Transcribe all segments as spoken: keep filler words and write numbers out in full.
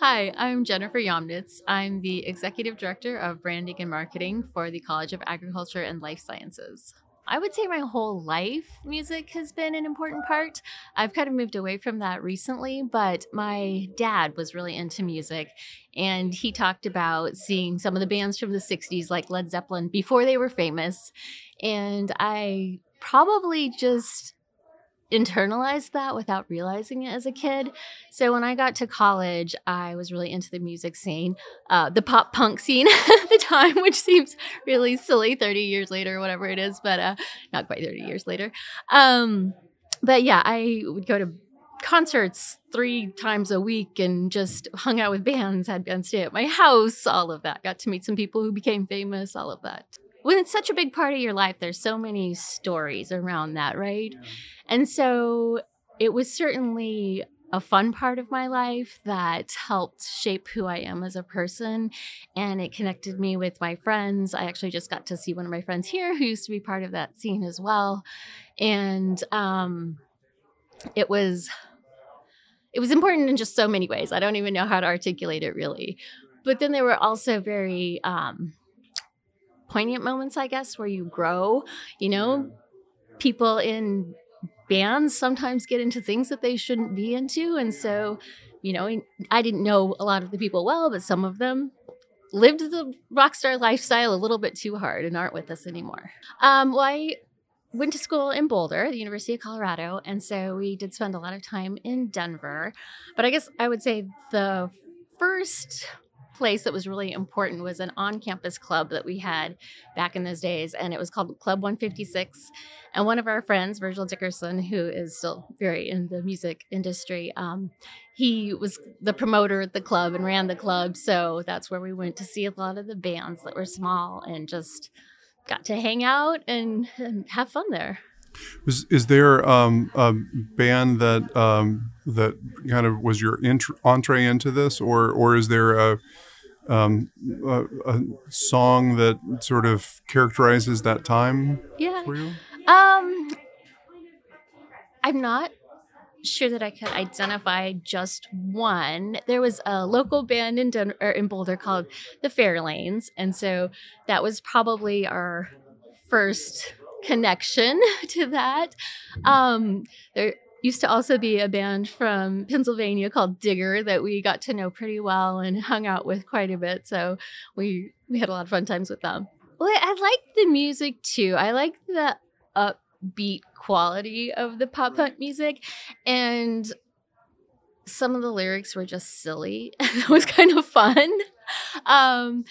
Hi, I'm Jennifer Yomnitz. I'm the Executive Director of Branding and Marketing for the College of Agriculture and Life Sciences. I would say my whole life music has been an important part. I've kind of moved away from that recently, but my dad was really into music, and he talked about seeing some of the bands from the sixties like Led Zeppelin before they were famous. And I probably just internalized that without realizing it as a kid. So when I got to college, I was really into the music scene, uh, the pop punk scene at the time, which seems really silly thirty years later, whatever it is, but uh, not quite thirty years later. Um, but yeah, I would go to concerts three times a week and just hung out with bands, had bands stay at my house, all of that. Got to meet some people who became famous, all of that. When it's such a big part of your life, there's so many stories around that, right? Yeah. And so it was certainly a fun part of my life that helped shape who I am as a person. And it connected me with my friends. I actually just got to see one of my friends here who used to be part of that scene as well. And um, it was it was important in just so many ways. I don't even know how to articulate it really. But then there were also very um, poignant moments, I guess, where you grow. You know, people in bands sometimes get into things that they shouldn't be into. And so, you know, I didn't know a lot of the people well, but some of them lived the rock star lifestyle a little bit too hard and aren't with us anymore. Um, well, I went to school in Boulder, the University of Colorado. And so we did spend a lot of time in Denver. But I guess I would say the first place that was really important was an on-campus club that we had back in those days, and it was called Club one fifty-six. And one of our friends, Virgil Dickerson, who is still very in the music industry, um, he was the promoter at the club and ran the club. So that's where we went to see a lot of the bands that were small and just got to hang out and, and have fun there. Was, is there um, a band that um, that kind of was your int- entree into this, or or is there a, um, a, a song that sort of characterizes that time yeah. for you? Um, I'm not sure that I could identify just one. There was a local band in Den- or in Boulder called the Fairlanes, and so that was probably our first connection to that. Um, there used to also be a band from Pennsylvania called Digger that we got to know pretty well and hung out with quite a bit. So we we had a lot of fun times with them. Well, I like the music too. I like the upbeat quality of the pop punk music, and some of the lyrics were just silly. It was kind of fun. Um,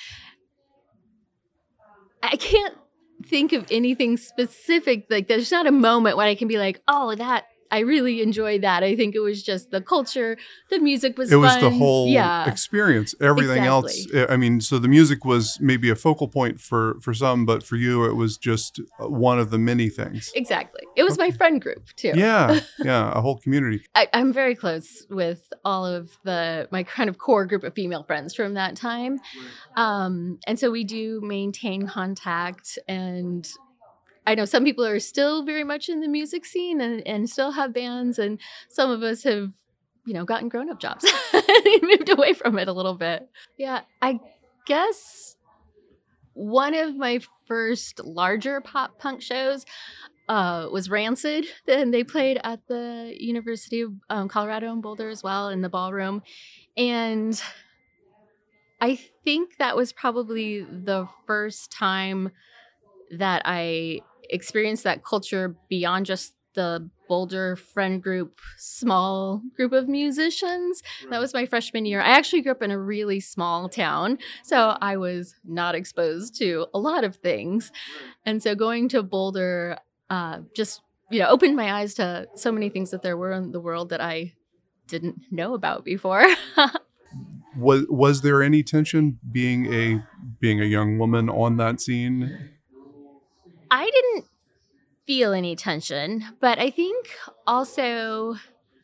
I can't think of anything specific. Like, there's not a moment when I can be like, oh, that I really enjoyed that. I think it was just the culture. The music was It fun. was the whole yeah. experience. Everything exactly. else, I mean, so the music was maybe a focal point for, for some, but for you, it was just one of the many things. Exactly. It was my friend group, too. Yeah, yeah, a whole community. I, I'm very close with all of the my kind of core group of female friends from that time. Um, and so we do maintain contact, and I know some people are still very much in the music scene and, and still have bands, and some of us have, you know, gotten grown-up jobs and moved away from it a little bit. Yeah, I guess one of my first larger pop punk shows uh, was Rancid. And they played at the University of um, Colorado in Boulder as well, in the ballroom. And I think that was probably the first time that I experienced that culture beyond just the Boulder friend group, small group of musicians. Right. That was my freshman year. I actually grew up in a really small town, so I was not exposed to a lot of things. Right. And so going to Boulder uh, just, you know, opened my eyes to so many things that there were in the world that I didn't know about before. was was there any tension being a being a young woman on that scene? I didn't feel any tension, but I think also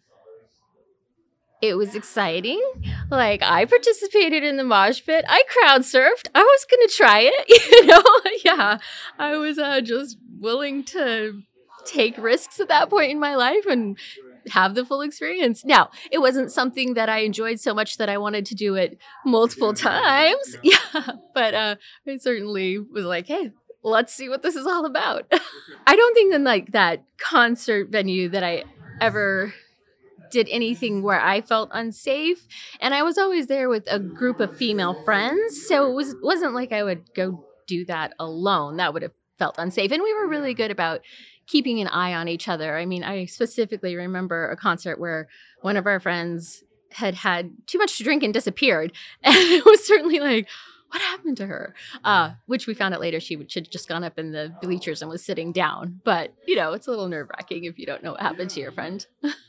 it was exciting. Like, I participated in the mosh pit. I crowd surfed. I was going to try it, you know? Yeah, I was uh, just willing to take risks at that point in my life and have the full experience. Now, it wasn't something that I enjoyed so much that I wanted to do it multiple times. Yeah, but uh, I certainly was like, hey, let's see what this is all about. I don't think in like that concert venue that I ever did anything where I felt unsafe. And I was always there with a group of female friends. So it was, wasn't like I would go do that alone. That would have felt unsafe. And we were really good about keeping an eye on each other. I mean, I specifically remember a concert where one of our friends had had too much to drink and disappeared. And it was certainly like, what happened to her? Uh, which we found out later she would, she'd just gone up in the bleachers and was sitting down. But, you know, it's a little nerve wracking if you don't know what happened to your friend.